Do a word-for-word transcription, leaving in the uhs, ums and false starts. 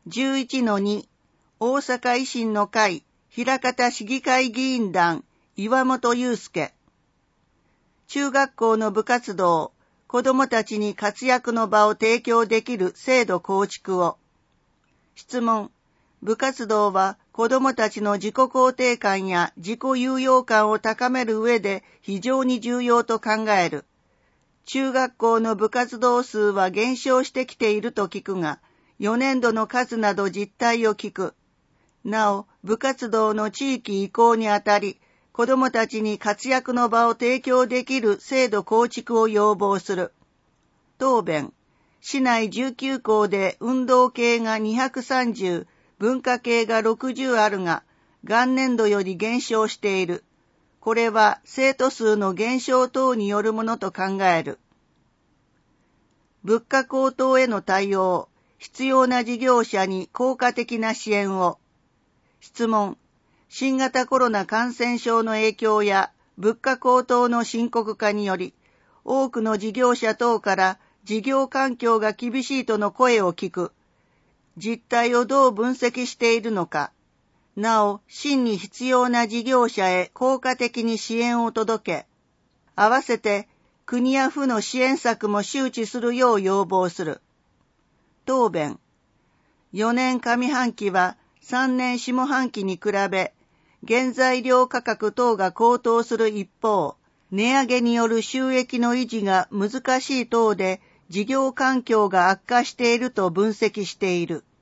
じゅういちのに 大阪維新の会枚方市議会議員団岩本祐介。中学校の部活動、子どもたちに活躍の場を提供できる制度構築を。質問。部活動は子どもたちの自己肯定感や自己有用感を高める上で非常に重要と考える。中学校の部活動数は減少してきていると聞くが、よねんどの数など実態を聞く。なお、部活動の地域移行にあたり、子どもたちに活躍の場を提供できる制度構築を要望する。答弁。市内じゅうきゅう校で運動系がにひゃくさんじゅう、文化系がろくじゅうあるが、元年度より減少している。これは生徒数の減少等によるものと考える。物価高騰への対応、必要な事業者に効果的な支援を。質問。新型コロナ感染症の影響や物価高騰の深刻化により、多くの事業者等から事業環境が厳しいとの声を聞く。実態をどう分析しているのか。なお、真に必要な事業者へ効果的に支援を届け、合わせて国や府の支援策も周知するよう要望する。答弁。よねん上半期はさんねん下半期に比べ、原材料価格等が高騰する一方、値上げによる収益の維持が難しい等で事業環境が悪化していると分析している。